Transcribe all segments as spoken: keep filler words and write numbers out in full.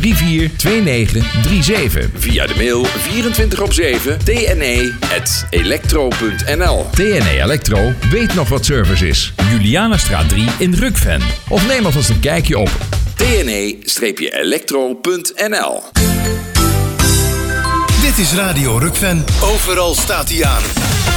drie vier twee negen drie zeven. Via de mail vierentwintig op zeven t n e at electro punt n l. T N E Electro weet nog wat service is. Julianastraat drie in Rukven. Of neem alvast een kijkje op t n e electro punt n l. Dit is Radio Rukven. Overal staat hij aan.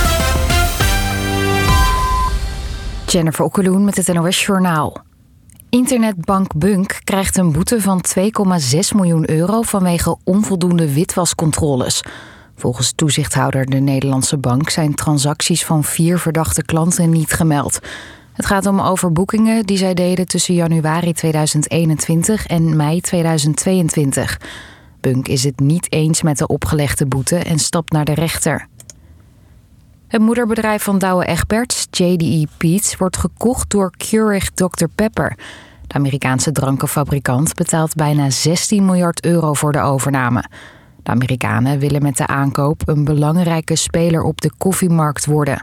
Jennifer Okkeloen met het N O S-journaal. Internetbank Bunk krijgt een boete van twee komma zes miljoen euro vanwege onvoldoende witwascontroles. Volgens toezichthouder de Nederlandse bank zijn transacties van vier verdachte klanten niet gemeld. Het gaat om overboekingen die zij deden tussen januari tweeduizend eenentwintig en mei tweeduizend tweeëntwintig. Bunk is het niet eens met de opgelegde boete en stapt naar de rechter. Het moederbedrijf van Douwe Egberts, J D E Peet's, wordt gekocht door Keurig dokter Pepper. De Amerikaanse drankenfabrikant betaalt bijna zestien miljard euro voor de overname. De Amerikanen willen met de aankoop een belangrijke speler op de koffiemarkt worden.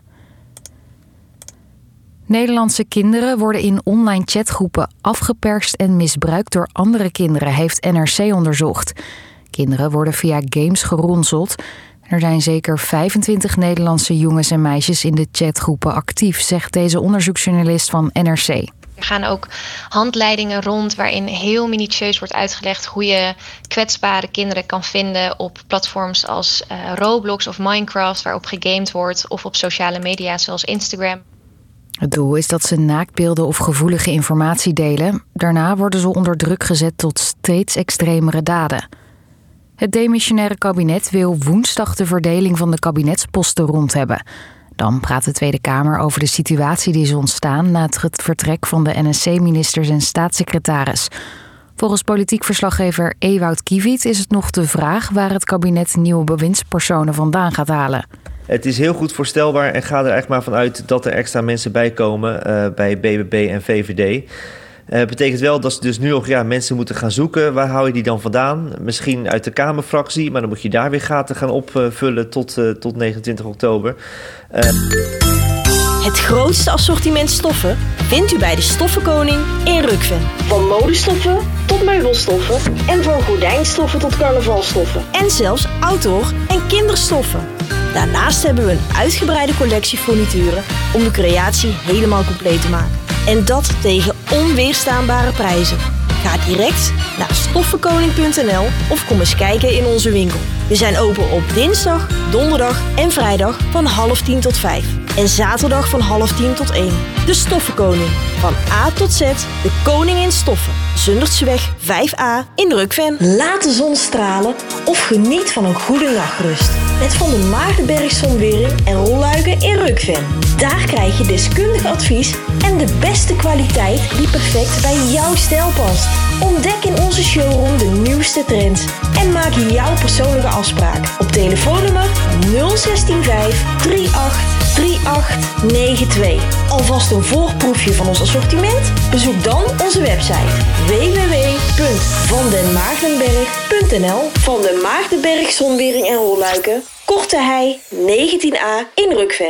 Nederlandse kinderen worden in online chatgroepen afgeperst en misbruikt door andere kinderen, heeft N R C onderzocht. Kinderen worden via games geronseld. Er zijn zeker vijfentwintig Nederlandse jongens en meisjes in de chatgroepen actief, zegt deze onderzoeksjournalist van N R C. Er gaan ook handleidingen rond waarin heel minutieus wordt uitgelegd hoe je kwetsbare kinderen kan vinden op platforms als uh, Roblox of Minecraft, waarop gegamed wordt, of op sociale media zoals Instagram. Het doel is dat ze naaktbeelden of gevoelige informatie delen. Daarna worden ze onder druk gezet tot steeds extremere daden. Het demissionaire kabinet wil woensdag de verdeling van de kabinetsposten rond hebben. Dan praat de Tweede Kamer over de situatie die is ontstaan na het vertrek van de N S C-ministers en staatssecretaris. Volgens politiek verslaggever Ewout Kiewiet is het nog de vraag waar het kabinet nieuwe bewindspersonen vandaan gaat halen. Het is heel goed voorstelbaar en ga er echt maar vanuit dat er extra mensen bij komen uh, bij B B B en V V D. Dat uh, betekent wel dat ze dus nu nog ja, mensen moeten gaan zoeken. Waar hou je die dan vandaan? Misschien uit de Kamerfractie, maar dan moet je daar weer gaten gaan opvullen tot, uh, tot negenentwintig oktober. Uh... Het grootste assortiment stoffen vindt u bij de Stoffenkoning in Rukven. Van modestoffen tot meubelstoffen en van gordijnstoffen tot carnavalstoffen. En zelfs outdoor- en kinderstoffen. Daarnaast hebben we een uitgebreide collectie furnituren om de creatie helemaal compleet te maken. En dat tegen onweerstaanbare prijzen. Ga direct naar stoffenkoning punt n l of kom eens kijken in onze winkel. We zijn open op dinsdag, donderdag en vrijdag van half tien tot vijf. En zaterdag van half tien tot één. De Stoffenkoning. Van A tot Z, de koning in stoffen. Zundertseweg vijf A in Rukven. Laat de zon stralen of geniet van een goede nachtrust. Met Van der Maagdenberg Zonwering en Rolluiken in Rukven. Daar krijg je deskundig advies en de beste kwaliteit die perfect bij jouw stijl past. Ontdek in onze showroom de nieuwste trends en maak jouw persoonlijke afspraak op telefoonnummer nul zes vijf drie acht drie acht negen twee. Alvast een voorproefje van ons assortiment? Bezoek dan onze website w w w punt van den maagdenberg punt n l. Van den Maagdenberg Zonwering en Rolluiken, Korte Hei negentien A in Rukven.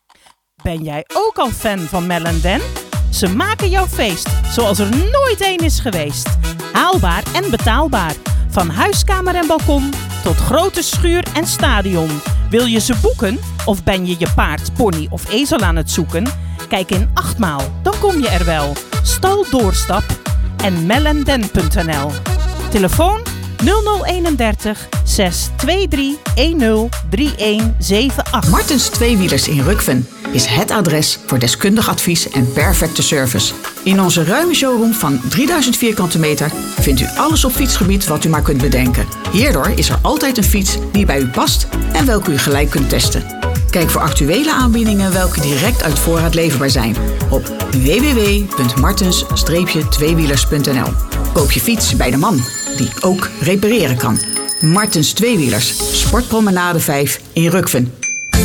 Ben jij ook al fan van Mel en Den? Ze maken jouw feest zoals er nooit één is geweest. Haalbaar en betaalbaar. Van huiskamer en balkon tot grote schuur en stadion. Wil je ze boeken? Of ben je je paard, pony of ezel aan het zoeken? Kijk in Achtmaal, dan kom je er wel. Stal Doorstap en mellenden punt n l. Telefoon nul nul eenendertig zes twee drie een nul drie een zeven acht. Martens Tweewielers in Rukven is het adres voor deskundig advies en perfecte service. In onze ruime showroom van drieduizend vierkante meter vindt u alles op fietsgebied wat u maar kunt bedenken. Hierdoor is er altijd een fiets die bij u past en welke u gelijk kunt testen. Kijk voor actuele aanbiedingen welke direct uit voorraad leverbaar zijn op w w w punt martens tweewielers punt n l. Koop je fiets bij de man die ook repareren kan. Martens Tweewielers, Sportpromenade vijf in Rukven.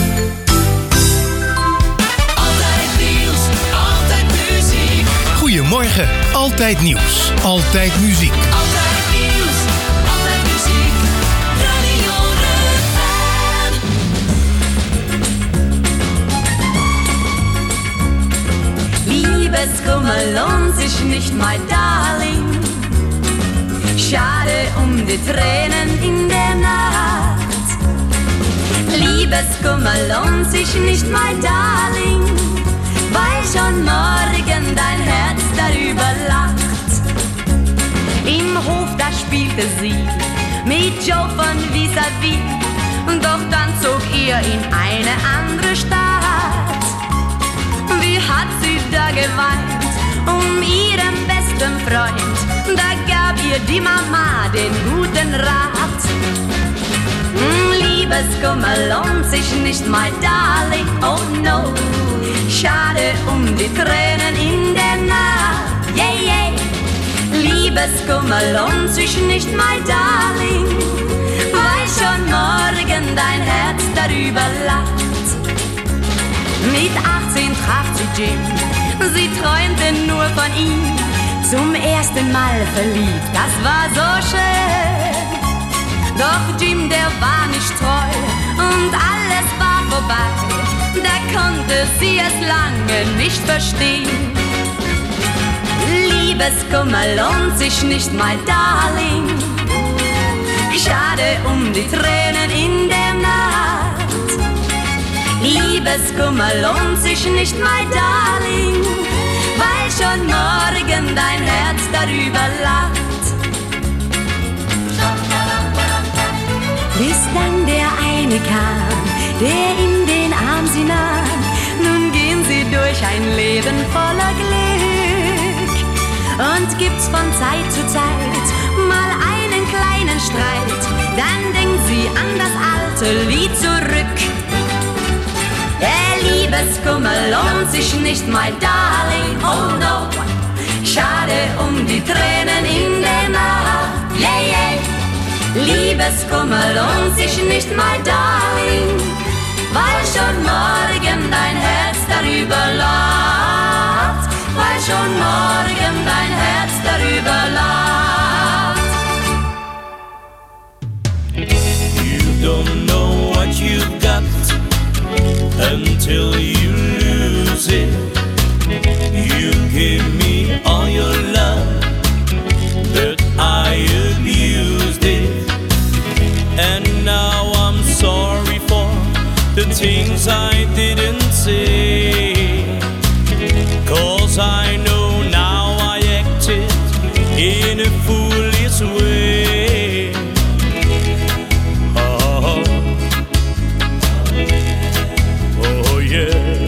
Altijd nieuws, altijd muziek. Goedemorgen, altijd nieuws, altijd muziek. Altijd nieuws, altijd muziek. Radio Rukven. Liebeskummer lohnt sich nicht, my darling. Schade um die Tränen in der Nacht. Liebeskummer lohnt sich nicht, mein Darling, weil schon morgen dein Herz darüber lacht. Im Hof, da spielte sie mit Joe von Vis-a-vis, doch dann zog ihr in eine andere Stadt. Wie hat sie da geweint um ihren besten Freund, da gab ihr die Mama den guten Rat. Liebeskummer lohnt sich nicht, my darling, oh no. Schade um die Tränen in der Nacht, yeah, yeah. Liebeskummer lohnt sich nicht, my darling, weil schon morgen dein Herz darüber lacht. Mit achtzehn traf sie Jim, sie träumte nur von ihm. Zum ersten Mal verliebt, das war so schön. Doch Jim, der war nicht treu und alles war vorbei. Da konnte sie es lange nicht verstehen. Liebeskummer lohnt sich nicht, my darling. Schade um die Tränen in der Nacht. Liebeskummer lohnt sich nicht, my darling, weil schon morgen dein Herz darüber lacht. Bis dann der eine kam, der in den Arm sie nahm. Nun gehen sie durch ein Leben voller Glück. Und gibt's von Zeit zu Zeit mal einen kleinen Streit, dann denkt sie an das alte Lied zurück. Der Liebeskummer lohnt sich nicht, my darling, oh no. Schade um die Tränen in der Nacht, yeah, yeah. Liebeskummer lohnt sich nicht, my darling, weil schon morgen dein Herz darüber lacht, weil schon morgen dein Herz darüber lacht. You don't know what you've got until you lose it. You give me all your love, but I abused it. And now I'm sorry for the things I didn't say, 'cause I know now I acted in a foolish way. Oh, oh yeah.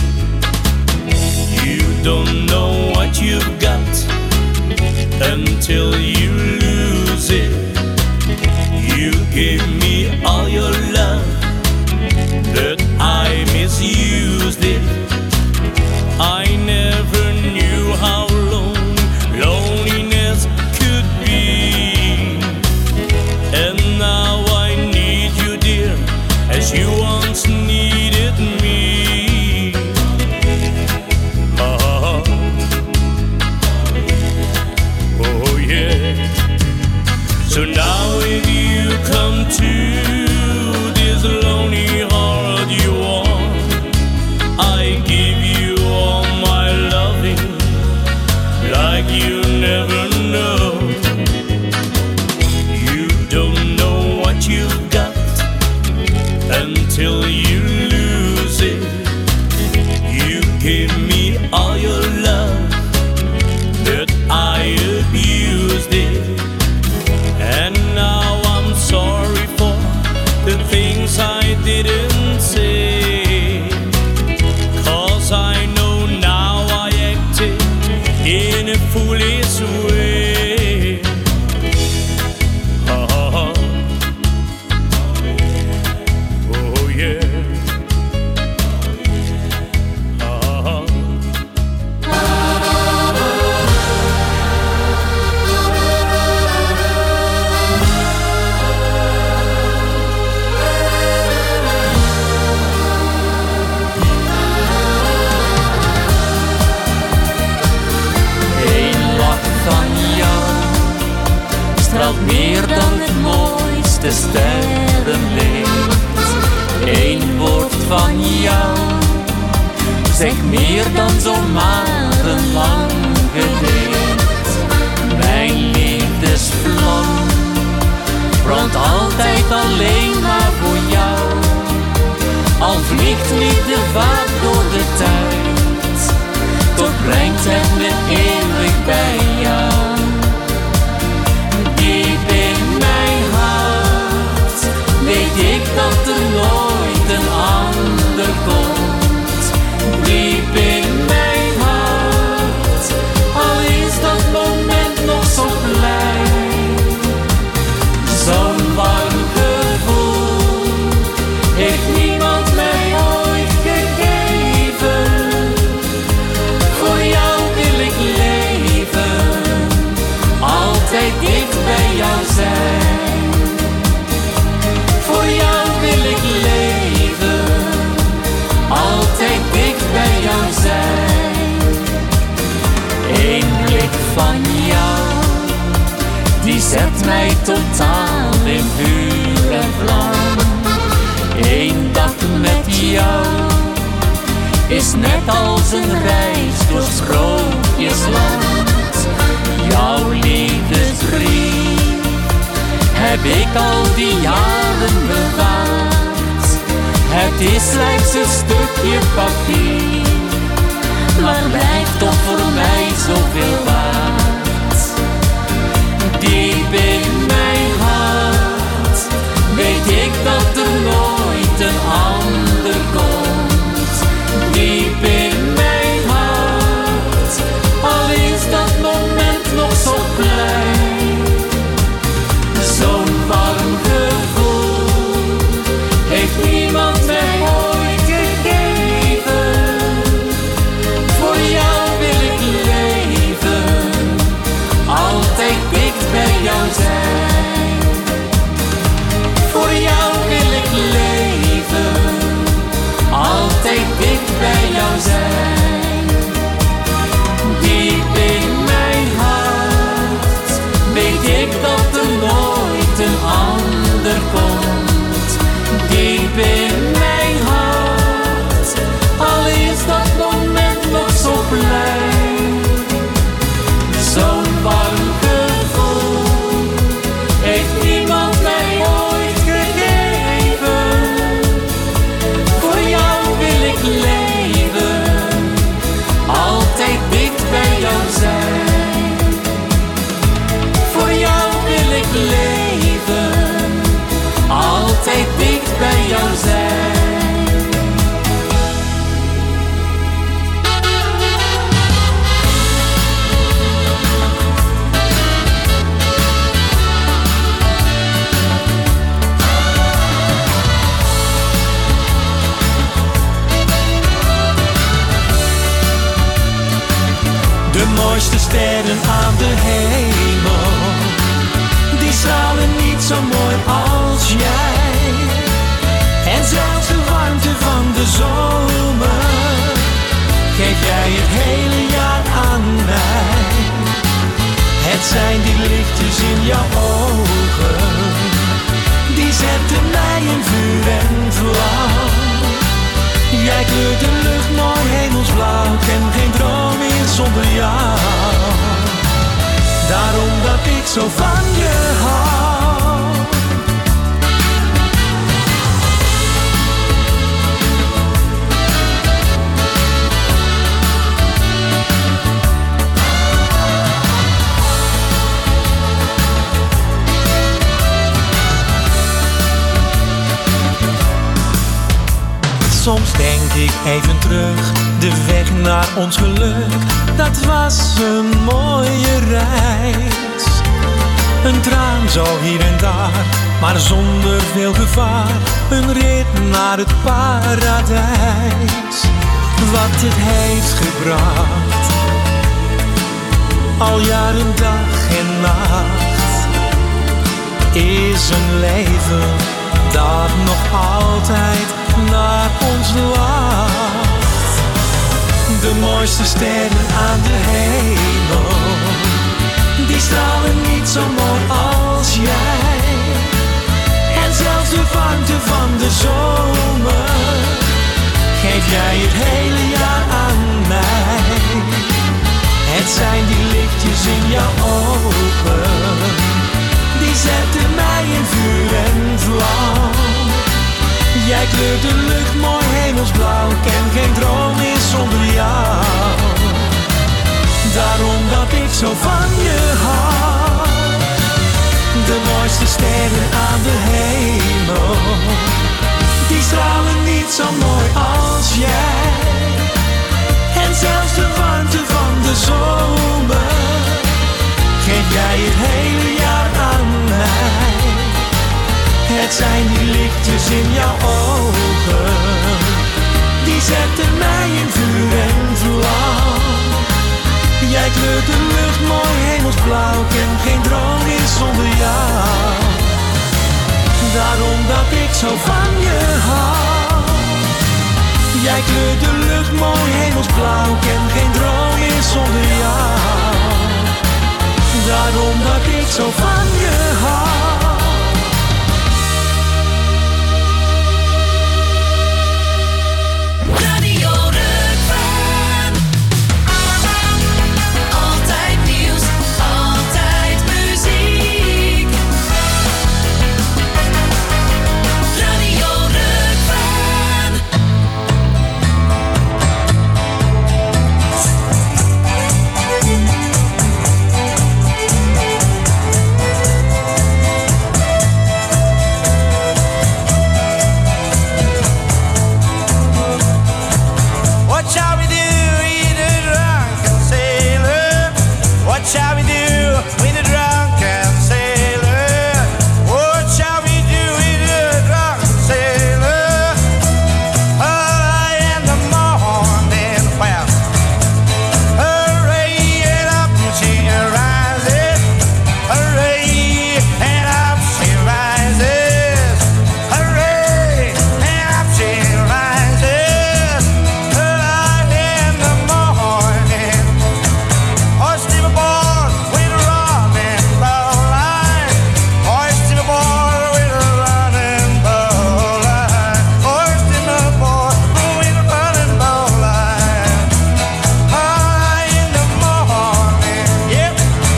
You don't know what you've got until you lose it. You give me all your love, but I misused it. I never knew how long loneliness could be. And now I need you, dear, as you once needed me. Oh, oh yeah. So now if you come to this lonely heart you want, I give you all my loving like you never know. You don't know what you've got until you lose it. You give me all your love, but I abused it. And now I'm sorry for the things I didn't say, 'cause I know now I acted in a foolish way. Oh, oh yeah. Oh. Straalt meer dan het mooiste sterrenlicht. Eén woord van jou zegt meer dan zomaar een lang gedicht. Mijn liefdesvlot het altijd alleen maar voor jou. Al vliegt liefde vaak door de tijd, toch brengt het me eeuwig bij jou. Diep in mijn hart weet ik dat er nooit een ander komt. Diep in mijn hart, al is dat moment nog zo klein. Zo'n warm gevoel heeft niemand mij ooit gegeven. Voor jou wil ik leven, altijd dicht bij jou zijn. Voor jou wil ik leven, altijd dicht bij jou zijn. Eén blik van jou, die zet mij totaal in vuur en vlam. Eén dag met jou is net als een reis door sprookjesland. Jouw liefdesbrief heb ik al die jaren bewaard. Het is slechts een stukje papier, maar blijft toch voor mij zoveel waard. Diep in mijn hart weet ik dat er nooit een ander komt. Diep in mijn hart, al is dat moment nog zo klein. Zo'n warm gevoel heeft niemand mij ooit gegeven. Voor jou wil ik leven, altijd dicht bij jou zijn. Voor jou wil ik leven, altijd dicht bij jou zijn. Diep in mijn hart weet ik dat er nooit een ander komt. Diep in mijn hart, al is dat moment nog zo klein. Zo'n warm gevoel heeft niemand mij ooit gegeven. Voor jou wil ik leven, altijd dicht bij jou zijn. Voor jou wil ik leven, altijd dicht bij jou zijn. De mooiste sterren aan de hemel, die stralen niet zo mooi als jij. En zelfs de warmte van de zomer geef jij het hele jaar aan mij. Het zijn die lichtjes in jouw ogen, die zetten mij in vuur en vlam. Jij kleurt de lucht mooi hemelsblauw, ken geen droom meer zonder jou. Daarom dat ik zo van je hou. Soms denk ik even terug, de weg naar ons geluk, dat was een mooie reis. Een traan zo hier en daar, maar zonder veel gevaar, een rit naar het paradijs. Wat het heeft gebracht, al jaren dag en nacht, is een leven dat nog altijd naar ons lacht. De mooiste sterren aan de hemel, die stralen niet zo mooi als jij. En zelfs de warmte van de zomer geef jij het hele jaar aan mij. Het zijn die lichtjes in jouw ogen, die zetten mij in vuur mooiste sterren aan de hemel, die stralen niet zo mooi als jij. En zelfs de warmte van de zomer geef jij het hele jaar aan mij. Het zijn die lichtjes in jouw ogen, die zetten mij in vuur en vlam. Jij kleurt de lucht mooi hemelsblauw, ken geen droom is zonder jou. Daarom dat ik zo van je hou. Jij kleurt de lucht mooi hemelsblauw, ken geen droom is zonder jou. Daarom dat ik zo van je hou. Radio Rukven. Altijd nieuws, altijd muziek. Radio Rukven. What shall we do with a drunken sailor? What shall we do with a drunken sailor? What shall we do with a drunken sailor? Early in the morning, well, hooray, and up she rises. Hooray, and up she rises. Hooray, and up she rises. Early in the morning, hoist him aboard with a running bowline. Hoist him aboard with a running bowline. Hoist him aboard with a running bowline. Early in the morning, yep.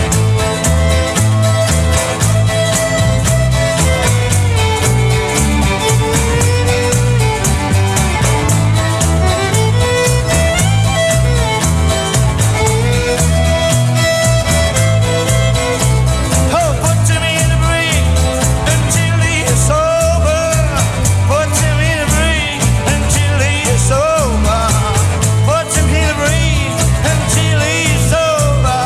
Oh, put him in the brig until he is sober. Put him in the brig until he is sober. Put him in the brig until he is sober.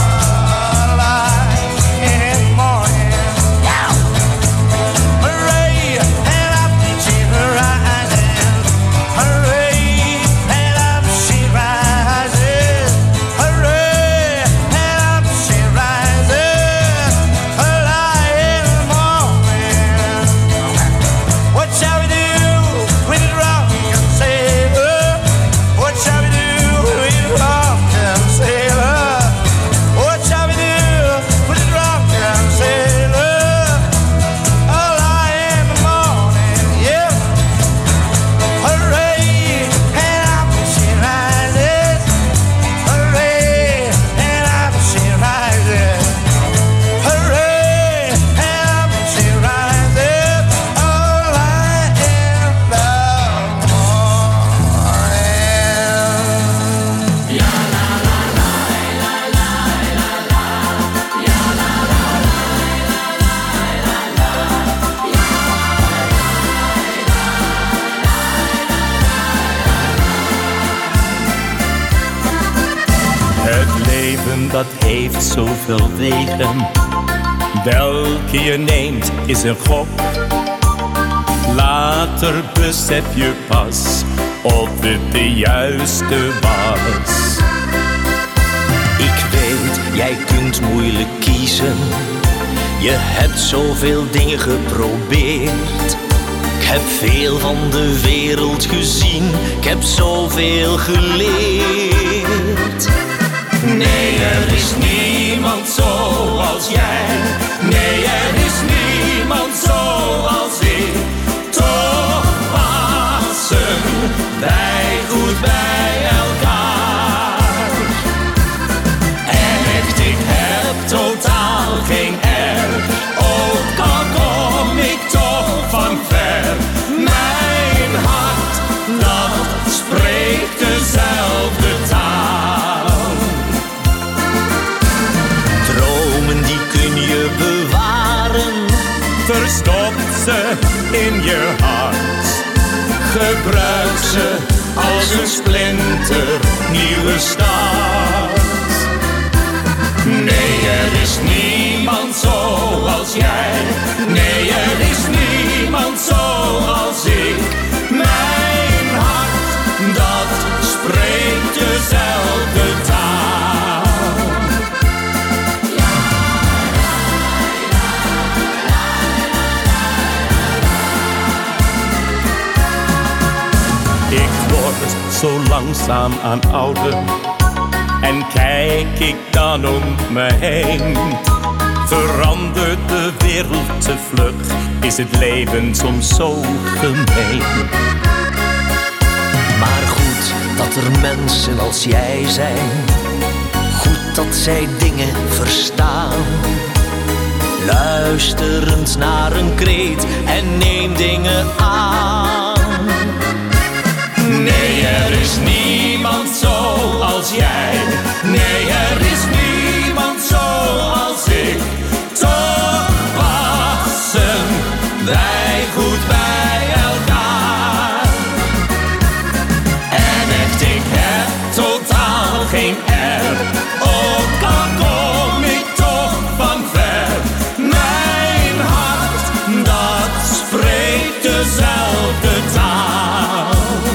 Light in the morning, yeah. Hooray, and up she rises. Hooray, and up she rises. Hooray, and up she rises. Early in the morning. What shall we do with a drunken sailor? What shall we do with a drunken sailor? What shall we do with a drunken sailor? Early in the morning, yeah. Hooray, and up she rises. Hooray, and up she rises. Hooray, and up she rises. Early in the Het leven dat heeft zoveel wegen. Welke je neemt is een gok. Later besef je pas of het de juiste was. Ik weet, jij kunt moeilijk kiezen. Je hebt zoveel dingen geprobeerd. Ik heb veel van de wereld gezien. Ik heb zoveel geleerd. Nee, er is niemand zoals jij. Nee, er is niemand zoals ik. Toch passen wij goed bij elkaar. En echt, ik heb totaal geen erg. Ook al kom ik toch van ver. Mijn hart, dat spreekt dezelfde taal. Dromen die kun je bewaren. verstop ze in je hart. Gebruik ze als een splinter nieuwe start. Nee, er is niemand zoals jij. Nee, er is niemand zoals ik. Mijn hart, dat spreekt dezelfde taal. Ik word zo langzaam aan ouder. En kijk ik dan om me heen, verandert de wereld te vlug, is het leven soms zo gemeen. Maar goed dat er mensen als jij zijn, goed dat zij dingen verstaan. Luisterend naar een kreet en neem dingen aan. Nee, er is niemand zoals jij. Nee, er is niemand zoals ik. Toch passen wij goed bij elkaar. En echt, ik heb totaal geen erg. Ook al kom ik toch van ver. Mijn hart, dat spreekt dezelfde taal.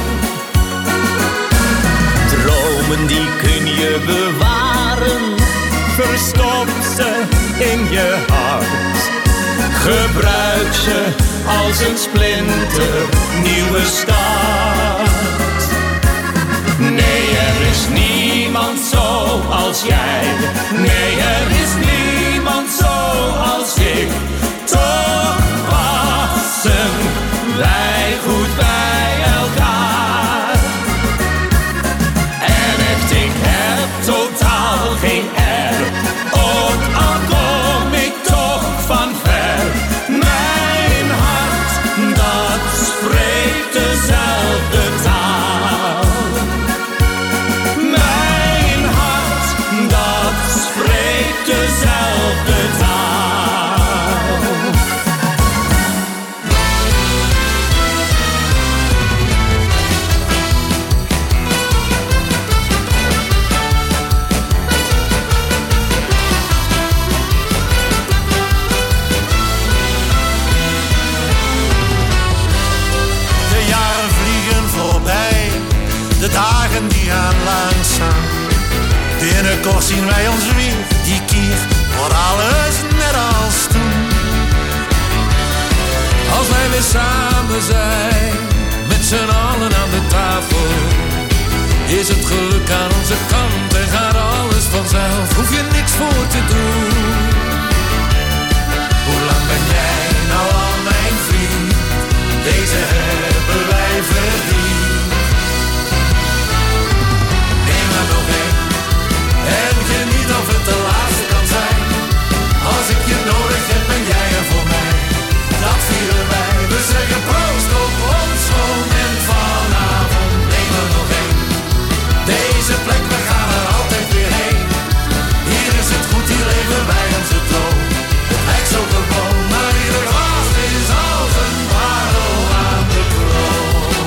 Dromen die kun je bewaren, verstop ze in je hart. Gebruik ze als een splinter nieuwe start. Nee, er is niemand zoals jij. Nee, er is niemand zoals ik. Toch passen wij goed bij elkaar. En echt, ik heb totaal geen erg. Ook al kom ik toch van ver. Mijn hart, dat spreekt dezelfde taal. Mijn hart, dat spreekt dezelfde taal. De jaren vliegen voorbij, de dagen die gaan langzaam. Binnenkort zien wij ons weer, die keer wordt alles net als toen. Als wij weer samen zijn, met z'n allen aan de tafel, is het geluk aan onze kant en gaat alles vanzelf. Hoef je niks voor te doen. Hoe lang ben jij nou al mijn vriend? Deze hebben wij verdiend. Neem er nog één en geniet of het de laatste kan zijn. Als ik je nodig heb, ben jij er voor mij. Dat vieren wij. We zeggen proost op ons moment vanavond. Neem er nog één. Deze plek, we gaan er altijd weer heen. Hier is het goed, hier leven wij onze droom. Het lijkt zo gewoon, maar ieder glas is als een parel aan de kroon.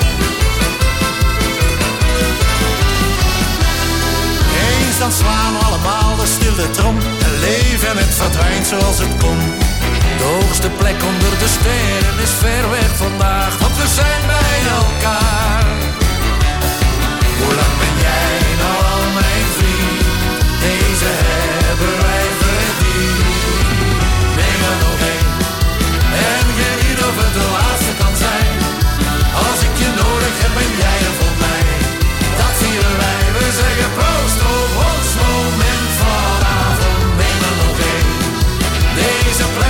Eens dan slaan we allemaal de stille trom. En leven en het verdwijnt zoals het komt. De hoogste plek onder de sterren is ver weg vandaag, want we zijn bij elkaar. Hoe lang ben jij nou al mijn vriend? Deze hebben wij verdiend. Neem er nog één en geniet of het de laatste kan zijn. Als ik je nodig heb, ben jij er voor mij. Dat vieren wij, we zeggen proost op ons moment vanavond. Neem er nog één. Deze plek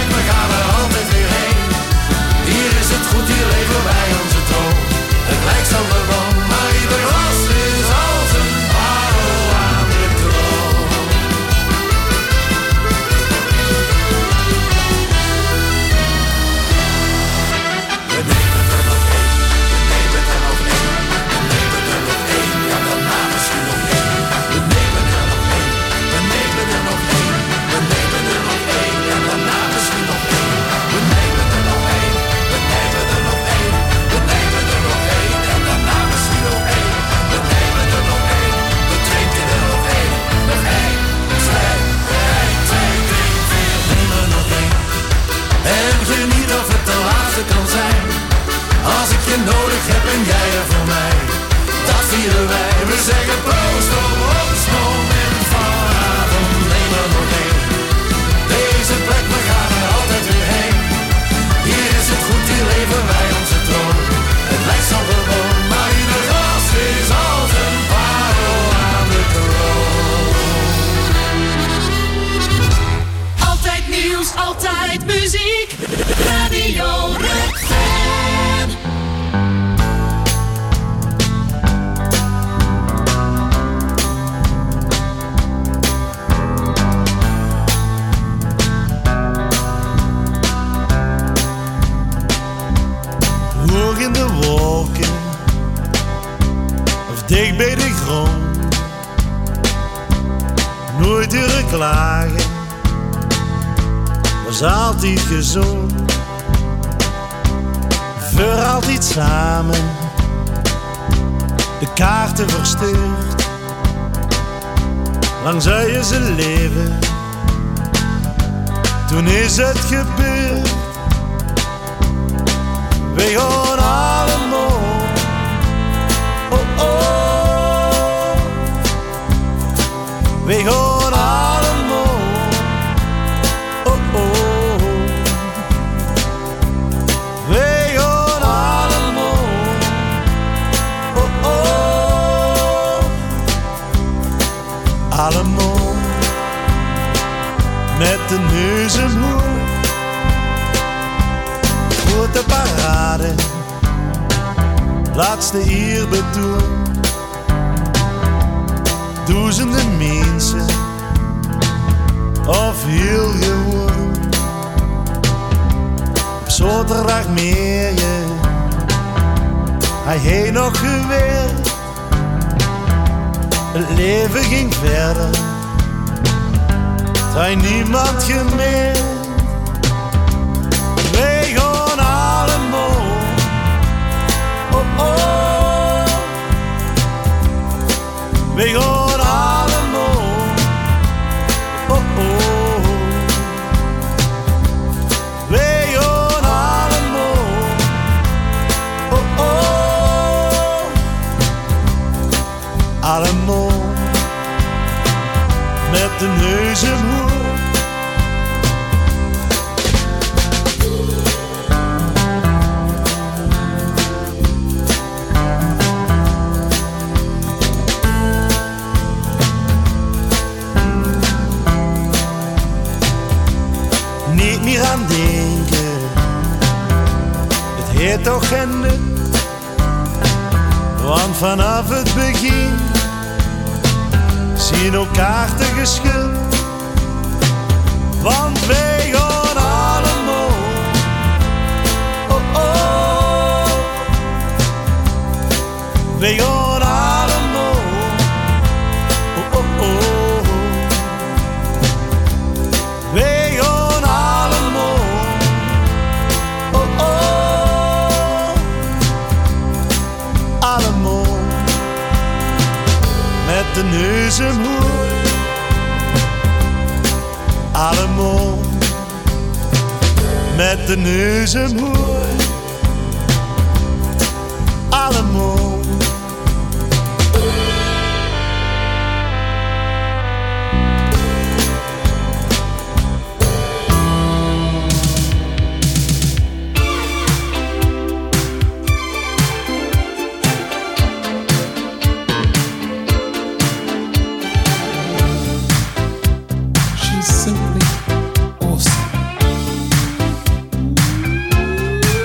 En geniet of het de laatste kan zijn. Als ik je nodig heb en jij er voor mij. Dat vieren wij, we zeggen proost op ons moment vanavond. Neem er nog één. Deze plek, we gaan er altijd weer heen. Hier is het goed, hier leven wij onze troon. Het lijkt zo gewoon, maar ieder glas is als een parel aan de kroon. Altijd nieuws, altijd muziek. Radio Rukven. Hoog in de wolken, of dicht bij de grond. Nooit durven klagen, was altijd gezond. Voor altijd samen, de kaarten verstuurd. Lang zou je ze leven, toen is het gebeurd. We gaan allemaal, oh oh. We gaan allemaal, oh oh. We gaan allemaal, oh oh. Allemaal met de neus omhoog. Grote parade, laatste eerbetoon. Duizenden mensen, of heel gewoon. Op zaterdag meer je, hij heeft nog gewerkt. Het leven ging verder, het heeft niemand gemerkt. We gaan allemaal, oh oh. We gaan allemaal, oh oh. We gaan allemaal, oh oh. Allemaal met de neus omhoog. Niet meer aan denken, het heeft toch geen nut. Want vanaf het begin zien elkaar te geschud. Want wij gaan allemaal, oh oh. Wij gaan allemaal, oh oh oh. Wij gaan allemaal, oh oh. Allemaal met de neus omhoog. Allemaal met de neus omhoog. Allemaal. She's simply awesome.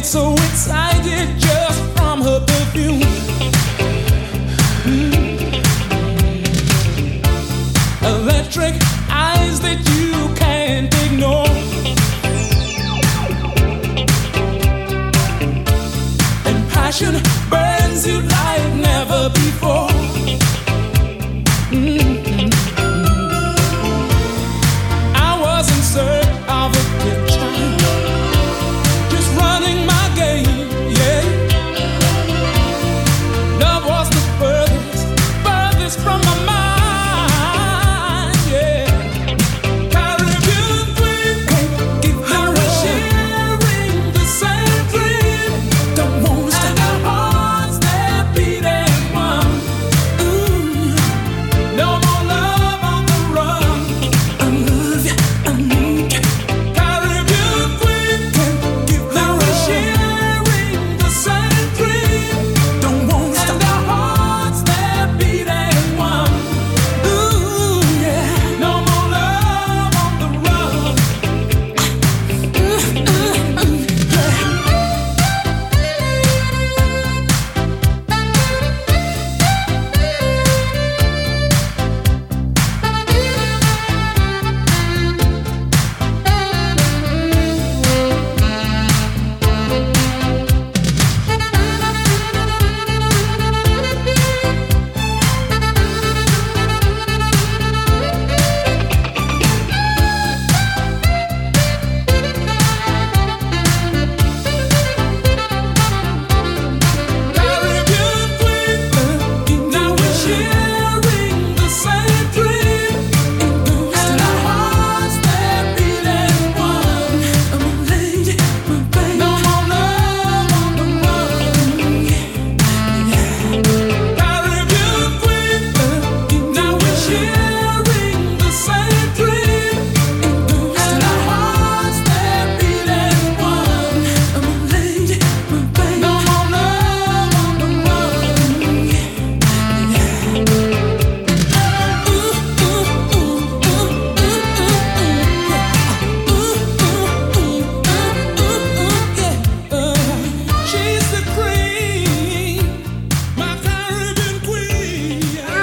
get so excited just from her perfume. Mm. Electric eyes that you can't ignore. And passion burns you like never before. Mm-hmm. I was in search of a good time, just running my game, yeah. Love was the furthest, furthest from my mind, yeah. Caribbean queen, give her a sharing the same dream. Don't wanna stop. And our hearts that beat as one. Ooh, no more love on the run. I love you, I need you. Caribbean queen, give her a sharing the same dream. Don't wanna stop. And our hearts that beat as one. Ooh, yeah, no more love on the run. Mm, mm, mm, yeah. Caribbean queen, now we're sharing the same dream. And our hearts that beat as one. I'm a lady, my baby. No more love on the run. Caribbean queen, now we're sharing the same dream. And our hearts that beat as one. I'm a lady, my baby. No more love on the run. She's the queen, my Caribbean queen.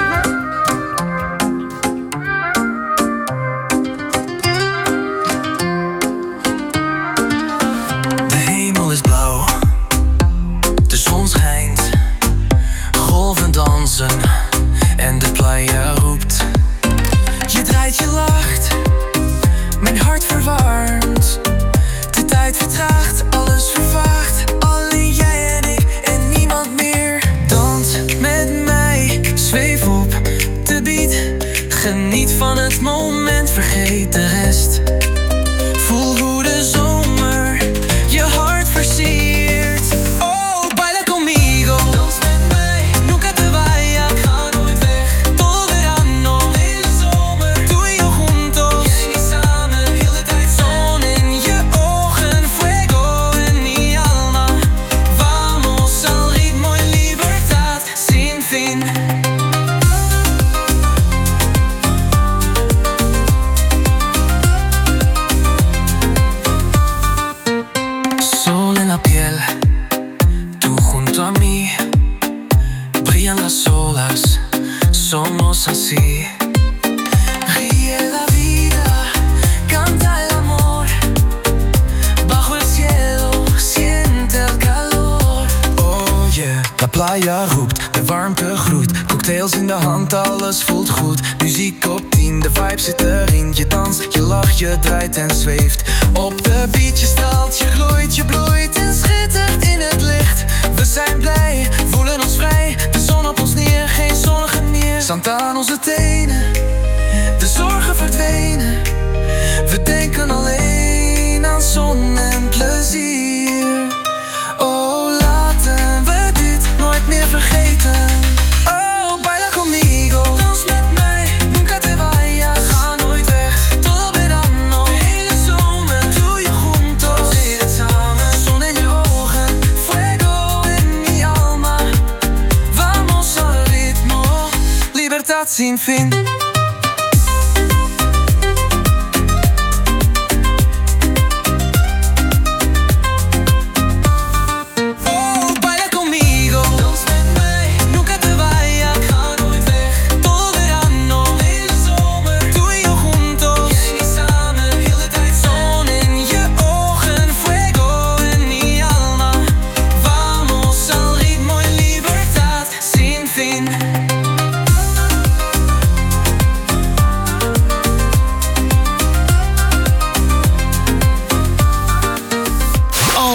De hemel is blauw, de zon schijnt, golven dansen en de playa roept. Je draait, je lacht, mijn hart verwarmt. De tijd vertraagt, alles vervaagt. Alleen jij en ik en niemand meer. Dans met mij, zweef op de beat. Geniet van het moment, vergeet de rest. Voel hoe de zomer je hart versiert. Oh, baila conmigo. Dans met mij, nunca te vayas. Ga nooit weg, todo verano. Hele zomer, tú y yo juntos. Jij en ik samen, heel de tijd. Zon in je ogen, fuego en mi alma. Vamos al ritmo en libertad, sin fin. Sol en la piel, tú junto a mí. Brillan las olas, somos así. Ríe la vida, canta el amor. Bajo el cielo, siente el calor. Oh yeah, la playa roept, de warmte groeit. Cocktails in de hand, alles voelt goed. Muziek op tien, de vibe zit erin. Je danst, je lacht, je draait en zweeft. Op de beat, je straalt, je gloeit, je bloeit en schittert in het licht. We zijn blij, voelen ons vrij. De zon op ons neer, geen zonnige meer. Zand aan onze tenen, de zorgen verdwenen. We denken alleen aan zon en plezier. Oh, laten we dit nooit meer vergeten. Oh, baila conmigo. Dans met mij, nunca te vayas. Ga nooit weg, todo verano. De hele zomer, doe je juntos. Zie het samen, zon in je ogen. Fuego en mi alma. Vamos al ritmo, libertad sin fin.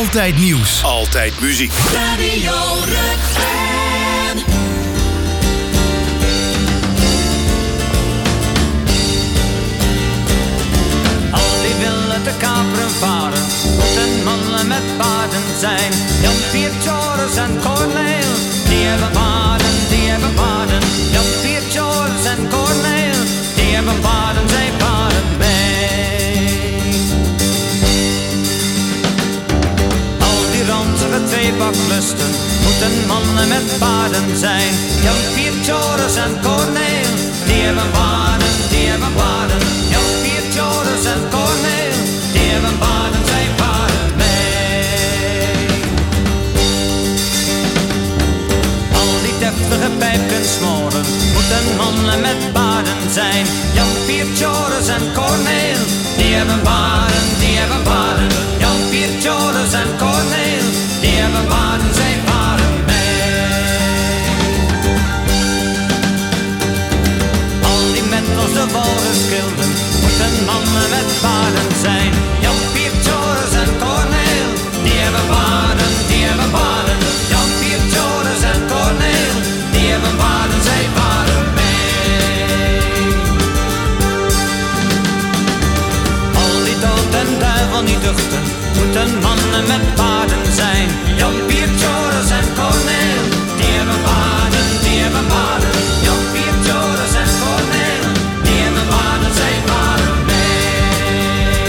Altijd nieuws. Altijd muziek. Radio Rukven. Al die willen te kaperen varen, moeten mannen met baarden zijn. Jan, Piet, Joris en Corneel, die hebben baarden, die hebben baarden. Jan, Piet, Joris en Corneel, die hebben baarden, zij baarden mee. Al die ranzige tweebaklusten, moeten mannen met baarden zijn. Jan, Piet, Joris en Corneel, die hebben baarden, die hebben baarden. Jan, Piet, Joris en Corneel, die hebben baarden, zij baarden mee. Al die deftige pijpen smoren, moeten mannen met baarden zijn. Jan, Piet, Joris en Corneel, die hebben baarden, die hebben baarden. Jan, Piet, Joris en Corneel, die hebben baarden, zij baarden mee. Al die mentels de walruskilden, moeten mannen met baarden zijn. Jan, Piet, Joris en Corneel, die hebben baarden, die hebben baarden. Jan, Piet, Joris en Corneel, die hebben baarden, zij baarden mee. Al die dood en duivel niet duchten, moeten mannen met baarden zijn. Jan, Piet, Joris en Corneel, die hebben baarden, die hebben baarden. Jan, Piet, Joris en Corneel, die hebben baarden, zij baarden mee.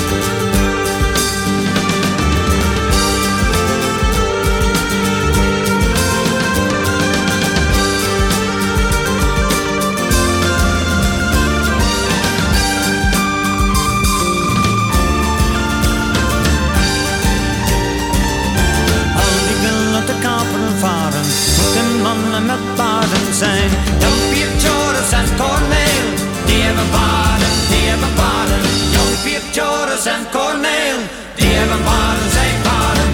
Al die willen te kaperen varen, moeten mannen met baarden zijn. Jan, Piet, Joris en Corneel, die hebben baarden, die hebben baarden. Jan, Piet, Joris en Corneel, die hebben baarden, zij baarden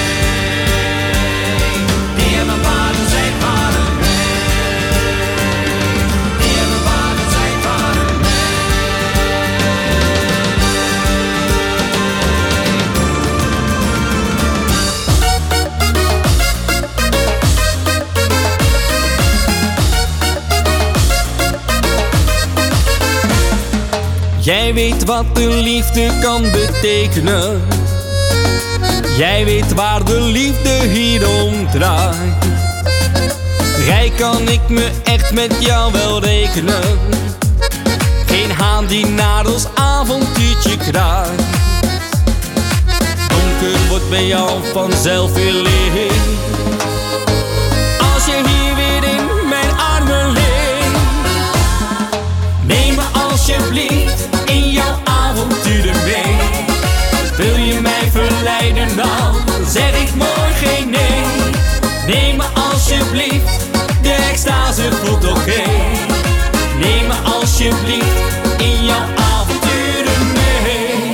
mee. Die hebben baarden, zij baarden mee. Die hebben baarden, zij baarden Jij weet wat de liefde kan betekenen. Jij weet waar de liefde hier om draait. Rijk kan ik me echt met jou wel rekenen. Geen haan die naar ons avontuurtje kraait. Donker wordt bij jou vanzelf weer licht. Als je hier weer in mijn armen ligt. Neem me alsjeblieft in jouw avonturen mee. Wil je mij verleiden dan zeg ik morgen nee. Neem me alsjeblieft, de extase voelt oké. Okay. Neem me alsjeblieft in jouw avonturen mee.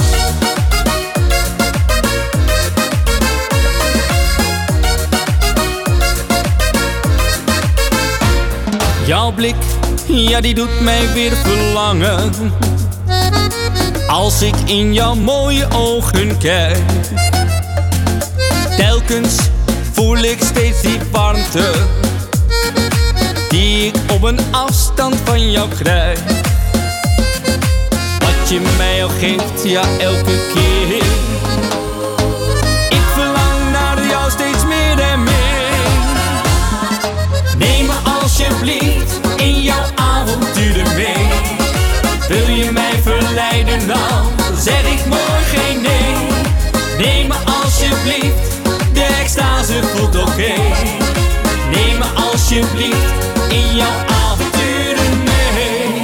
Jouw blik, ja die doet mij weer verlangen. Als ik in jouw mooie ogen kijk. Telkens voel ik steeds die warmte die ik op een afstand van jou krijg. Wat je mij al geeft, ja elke keer. Ik verlang naar jou steeds meer en meer. Neem me alsjeblieft in jouw avonturen mee. Wil je mij verleiden dan zeg ik morgen nee. Neem me alsjeblieft, de extase voelt oké. Okay. Neem me alsjeblieft in jouw avonturen mee.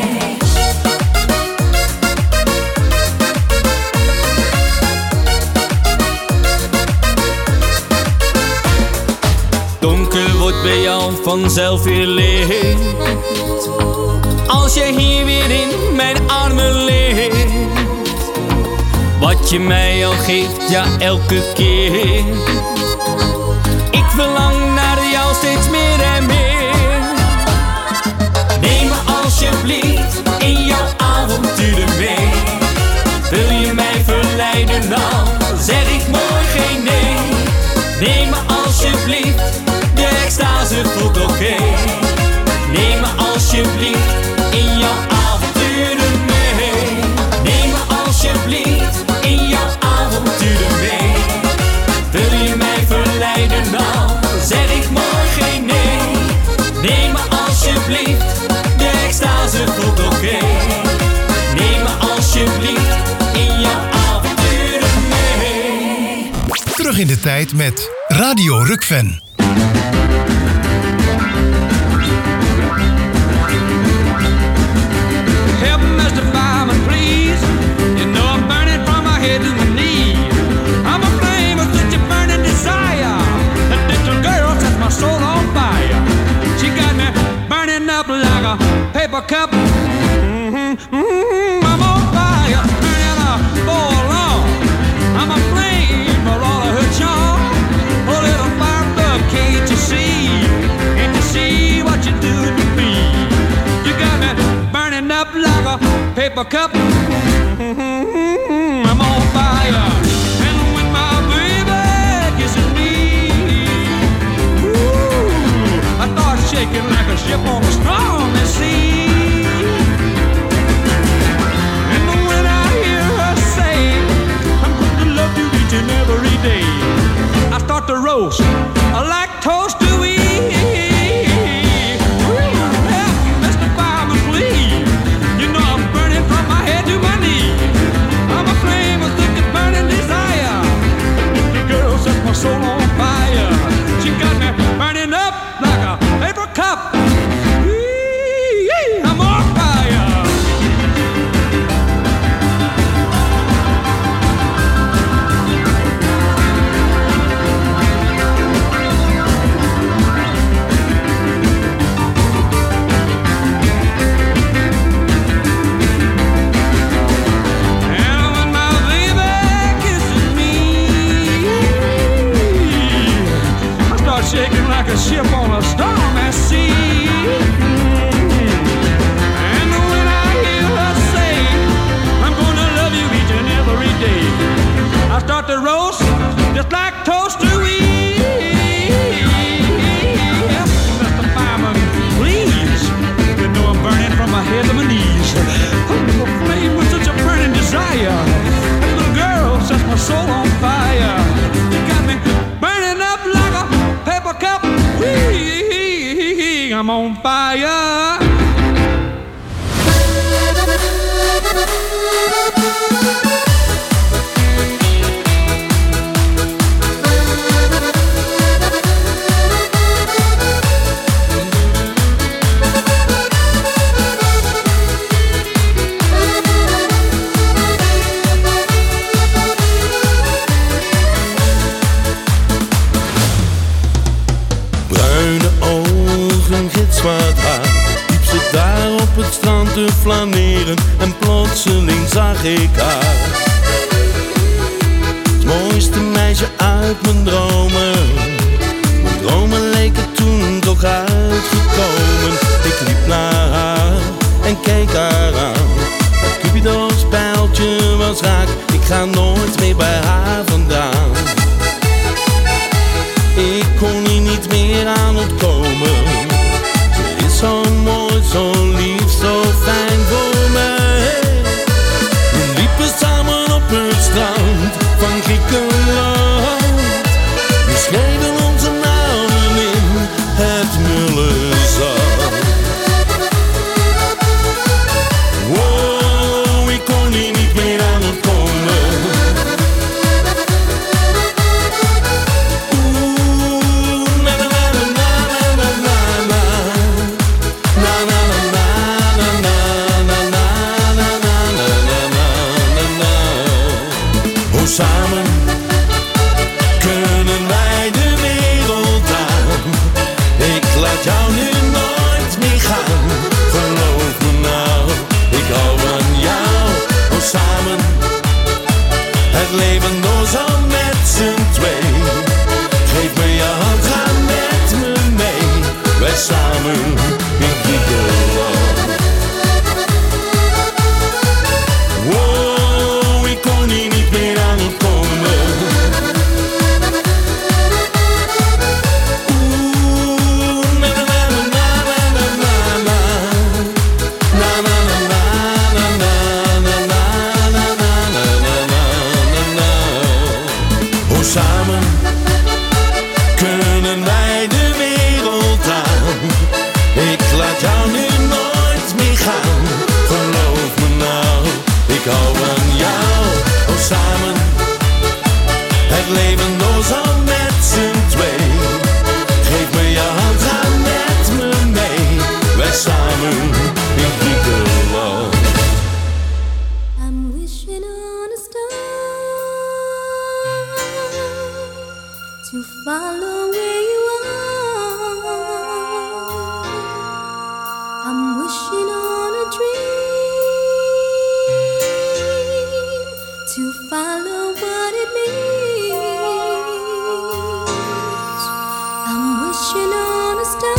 Donker wordt bij jou vanzelf weer licht. Als je hier weer in mijn armen ligt. Wat je mij al geeft, ja elke keer. Ik verlang naar jou steeds meer en meer. Neem me alsjeblieft in jouw avonturen mee. Wil je mij verleiden dan zeg ik morgen Neem me alsjeblieft, de extase voelt oké. Okay. Neem me alsjeblieft in jouw avonturen mee. Neem me alsjeblieft in jouw avonturen mee. Wil je mij verleiden dan, zeg ik maar geen nee. Neem me alsjeblieft, de extase voelt oké. Okay. Neem me alsjeblieft in jouw avonturen mee. Terug in de tijd met Radio Rukven. Help mister Fireman, please. You know I'm burning from my head to my knees. I'm a flame of such a burning desire. That little girl sets my soul on fire. She got me burning up like a paper cup. Mm-hmm, mm-hmm, I'm on fire, burning up for long. I'm a flame for all of her charm. Oh, little firebug, can't you see? Can't you see what you do to me? You got me burning up like a paper cup. Mm-hmm, I'm on fire. And when my baby kisses me, ooh, I start shaking like a ship on a stormy sea. And when I hear her say, I'm going to love you each and every day, I start to roast like toast to eat. Soul on fire. She got me burning up like a paper cup. Eee, I'm on fire. And when my baby kisses me, shaking like a ship on a stormy sea. And when I hear her say, I'm gonna love you each and every day, I start to roast just like toast to eat. mister Fireman, please, you know I'm burning from my head to my knees. I'm a flame with such a burning desire. That little girl sets my soul on fire. You got me burning up like a paper cup. Wee, I'm on fire. Gitzwart haar, liep ze daar op het strand te flaneren en plotseling zag ik haar. Het mooiste meisje uit mijn dromen, mijn dromen leken toen toch uitgekomen. Ik liep naar haar en keek haar aan, het Cupido's pijltje was raak, ik ga nooit meer bij haar vandaan. Ik kon hier niet meer aan ontkomen. Ze is zo mooi, zo lief, zo fijn voor mij. We liepen samen op het strand van Griekenland. We schreven onze namen in het mulle zand. Wow, ik kon hier niet meer aan ontkomen. Samen kunnen wij de wereld aan. Ik laat jou nu nooit meer gaan. Geloof me nou, ik hou van jou. Oh, samen het leven door zo met z'n twee. Geef me je hand, ga met me mee. Wij samen in Griekenland. Wow, ik kon hier niet meer aan ontkomen. to follow where you are. I'm wishing on a dream to follow what it means. I'm wishing on a star.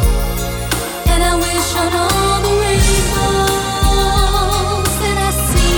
And I wish on all the rainbows that I see.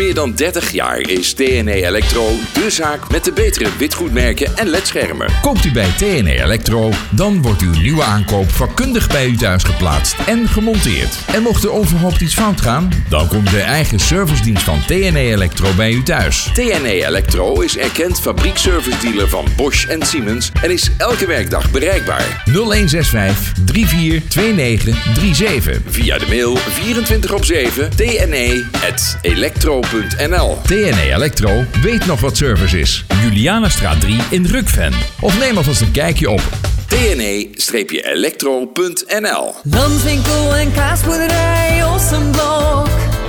meer dan dertig jaar is T N E Electro de zaak met de betere witgoedmerken en ledschermen. Koopt u bij T N E Electro, dan wordt uw nieuwe aankoop vakkundig bij u thuis geplaatst en gemonteerd. En mocht er onverhoopt iets fout gaan, dan komt de eigen servicedienst van T N E Electro bij u thuis. T N E Electro is erkend fabriekservice dealer van Bosch en Siemens en is elke werkdag bereikbaar. nul een zes vijf drie vier twee negen drie zeven via de mail vierentwintig op zeven t n e at electro punt n l. T N E Electro weet nog wat service is. Julianastraat drie in Rukven. Of neem alvast een kijkje op t n e electro punt n l. Landwinkel en kaasboerderij Ossenblok.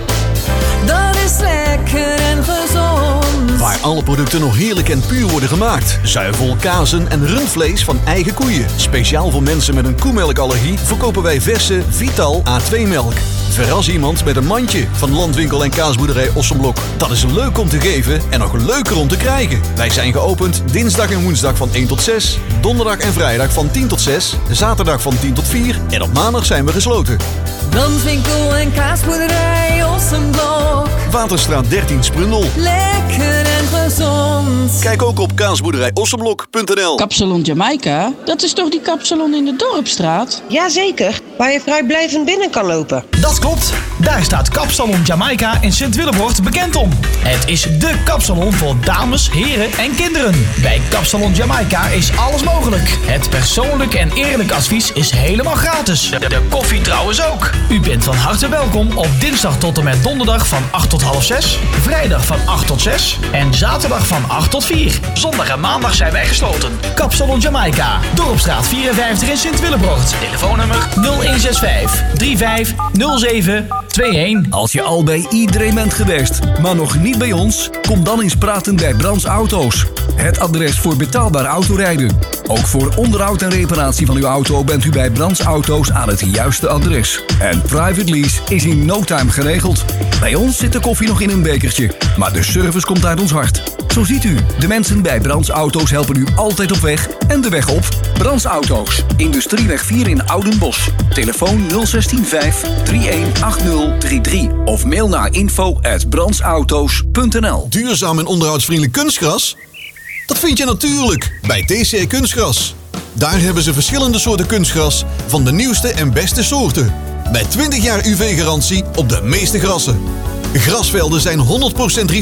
Dat is lekker en gezond. Waar alle producten nog heerlijk en puur worden gemaakt. Zuivel, kazen en rundvlees van eigen koeien. Speciaal voor mensen met een koemelkallergie verkopen wij verse Vital A twee melk. Verras iemand met een mandje van Landwinkel en kaasboerderij Ossenblok. Dat is leuk om te geven en nog leuker om te krijgen. Wij zijn geopend dinsdag en woensdag van één tot zes. Donderdag en vrijdag van tien tot zes. Zaterdag van tien tot vier. En op maandag zijn we gesloten. Landwinkel en kaasboerderij Ossenblok. Waterstraat dertien Sprundel. Lekker en gezond. Kijk ook op kaasboerderij ossenblok punt n l. Kapsalon Jamaica? Dat is toch die kapsalon in de Dorpstraat? Jazeker, waar je vrijblijvend binnen kan lopen. Dat klopt. Daar staat Kapsalon Jamaica in Sint-Willebroort bekend om. Het is dé kapsalon voor dames, heren en kinderen. Bij Kapsalon Jamaica is alles mogelijk. Het persoonlijk en eerlijk advies is helemaal gratis. De, de koffie trouwens ook. U bent van harte welkom op dinsdag tot en met donderdag van acht tot half zes. Vrijdag van acht tot zes. En zaterdag van acht tot vier. Zondag en maandag zijn wij gesloten. Kapsalon Jamaica. Dorpstraat vierenvijftig in Sint-Willebroort. Telefoonnummer nul een zes vijf drie vijf nul zeven twee een. Als je al bij iedereen bent geweest, maar nog niet bij ons, kom dan eens praten bij Brands Auto's. Het adres voor betaalbaar autorijden. Ook voor onderhoud en reparatie van uw auto bent u bij Brands Auto's aan het juiste adres. En private lease is in no time geregeld. Bij ons zit de koffie nog in een bekertje, maar de service komt uit ons hart. Zo ziet u, de mensen bij Brands Auto's helpen u altijd op weg en de weg op. Brands Auto's, Industrieweg vier in Oudenbosch. Telefoon nul een zes vijf drie een acht nul drie drie of mail naar info at brandsauto's punt n l. Duurzaam en onderhoudsvriendelijk kunstgras? Dat vind je natuurlijk bij T C Kunstgras. Daar hebben ze verschillende soorten kunstgras van de nieuwste en beste soorten. Met twintig jaar U V-garantie op de meeste grassen. Grasvelden zijn honderd procent recycled